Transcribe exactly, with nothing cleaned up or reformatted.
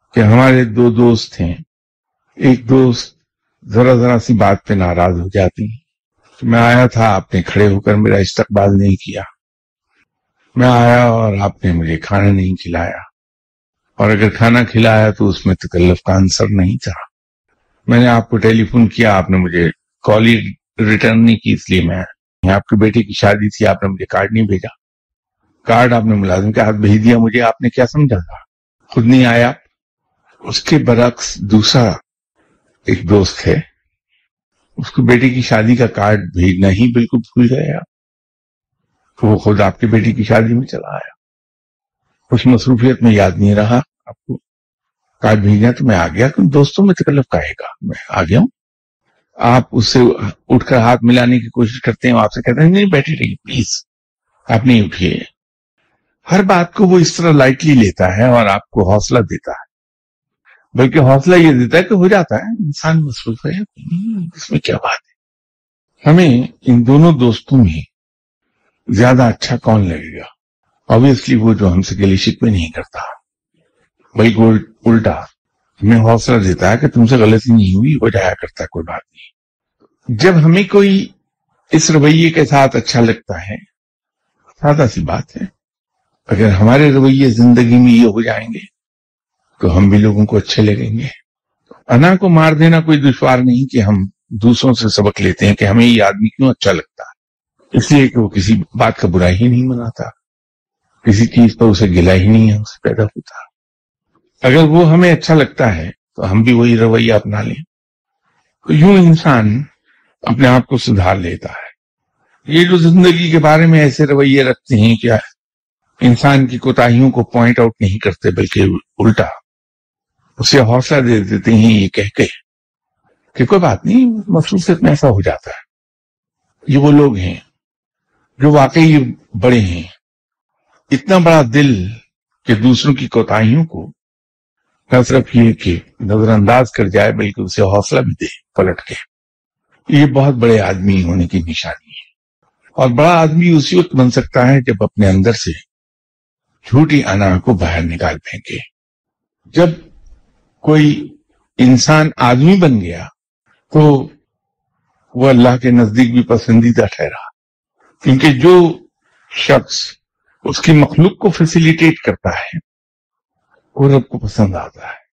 کہ ہمارے دو دوست ہیں، ایک دوست ذرا ذرا سی بات پہ ناراض ہو جاتی ہیں. میں آیا تھا، آپ نے کھڑے ہو کر میرا استقبال نہیں کیا. میں آیا اور آپ نے مجھے کھانا نہیں کھلایا، اور اگر کھانا کھلایا تو اس میں تکلف کا عنصر نہیں تھا. میں نے آپ کو ٹیلی فون کیا، آپ نے مجھے کال ہی ریٹرن نہیں کی، اس لیے میں آپ کے بیٹے کی شادی تھی، آپ نے مجھے کارڈ نہیں بھیجا. کارڈ آپ نے ملازم کے ہاتھ بھیج دیا مجھے، آپ نے کیا سمجھا تھا؟ خود نہیں آیا. اس کے برعکس دوسرا ایک دوست ہے، اس کو بیٹے کی شادی کا کارڈ بھیجنا ہی بالکل بھول گیا. وہ خود آپ کے بیٹے کی شادی میں چلا آیا، کچھ مصروفیت میں یاد نہیں رہا آپ کو کارڈ بھیجنا، تو میں آ گیا. دوستوں میں تکلف کا ہے گا، میں آ گیا ہوں. آپ اس سے اٹھ کر ہاتھ ملانے کی کوشش کرتے ہیں، آپ سے کہتے ہیں نہیں بیٹھے رہیے پلیز، آپ نہیں اٹھیے. ہر بات کو وہ اس طرح لائٹلی لیتا ہے اور آپ کو حوصلہ دیتا ہے، بلکہ حوصلہ یہ دیتا ہے کہ ہو جاتا ہے، انسان مصروف ہے، اس میں کیا بات ہے. ہمیں ان دونوں دوستوں میں زیادہ اچھا کون لگے گا؟ obviously وہ جو ہم سے گلی شکوے نہیں کرتا، بلکہ الٹا ہمیں حوصلہ دیتا ہے کہ تم سے غلطی نہیں ہوئی، ہو جایا کرتا ہے، کوئی بات نہیں. جب ہمیں کوئی اس رویے کے ساتھ اچھا لگتا ہے، سادہ سی بات ہے، اگر ہمارے رویے زندگی میں یہ ہو جائیں گے تو ہم بھی لوگوں کو اچھے لگیں گے. انا کو مار دینا کوئی دشوار نہیں کہ ہم دوسروں سے سبق لیتے ہیں کہ ہمیں یہ آدمی کیوں اچھا لگتا ہے، اس لیے کہ وہ کسی بات کا برا ہی نہیں مناتا، کسی چیز پر اسے گلا ہی نہیں ہے اسے پیدا ہوتا. اگر وہ ہمیں اچھا لگتا ہے تو ہم بھی وہی رویہ اپنا لیں. تو یوں انسان اپنے آپ کو سدھار لیتا ہے. یہ جو زندگی کے بارے میں ایسے رویے رکھتے ہیں کیا انسان کی کوتاہیوں کو پوائنٹ آؤٹ نہیں کرتے، بلکہ الٹا اسے حوصلہ دے دیتے ہیں یہ کہہ کے کہ کوئی بات نہیں، مصروفیت میں ایسا ہو جاتا ہے. یہ وہ لوگ ہیں جو واقعی بڑے ہیں، اتنا بڑا دل کہ دوسروں کی کوتاہیوں کو نہ صرف یہ کہ نظر انداز کر جائے بلکہ اسے حوصلہ بھی دے پلٹ کے. یہ بہت بڑے آدمی ہونے کی نشانی ہے. اور بڑا آدمی اسی وقت بن سکتا ہے جب اپنے اندر سے جھوٹی انا کو باہر نکال پھینکے. جب کوئی انسان آدمی بن گیا تو وہ اللہ کے نزدیک بھی پسندیدہ ٹھہرا، کیونکہ جو شخص اس کی مخلوق کو فیسیلیٹیٹ کرتا ہے وہ رب کو پسند آتا ہے.